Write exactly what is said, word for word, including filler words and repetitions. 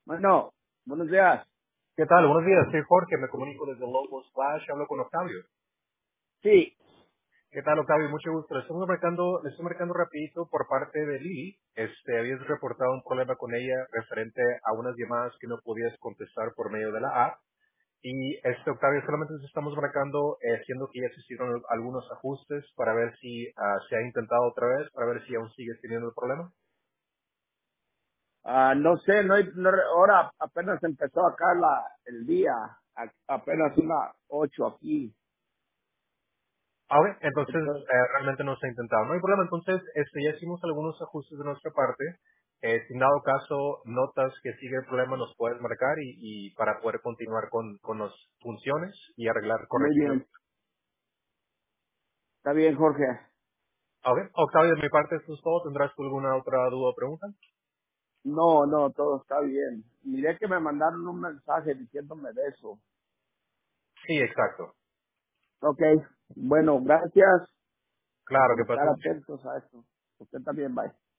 Bueno, buenos días. ¿Qué tal? Buenos días, soy Jorge, me comunico desde Lobo Splash, hablo con Octavio. Sí. ¿Qué tal, Octavio? Mucho gusto. Le estoy marcando, le estoy marcando rapidito por parte de Lili. Este, habías reportado un problema con ella referente a unas llamadas que no podías contestar por medio de la app. Y este, Octavio, solamente nos estamos marcando, eh, siendo que ya se hicieron algunos ajustes para ver si ah, se ha intentado otra vez, para ver si aún sigues teniendo el problema. Ah, no sé, no, hay- no re- ahora apenas empezó acá la, el día, a- apenas una ocho aquí. Ah, ok, entonces Entonces, eh, realmente no se ha intentado. No hay problema, entonces este, ya hicimos algunos ajustes de nuestra parte. Eh, si en dado caso notas que sigue el problema, nos puedes marcar y, y para poder continuar con, con las funciones y arreglar muy correcciones. bien. Está bien, Jorge. Ah, ok, Octavio, de mi parte esto es todo. ¿Tendrás tú alguna otra duda o pregunta? No, no, todo está bien. Miré que me mandaron un mensaje diciéndome de eso. Sí, exacto. Ok, bueno, gracias Claro, por que estar pases bien. atentos a esto. Usted también, bye.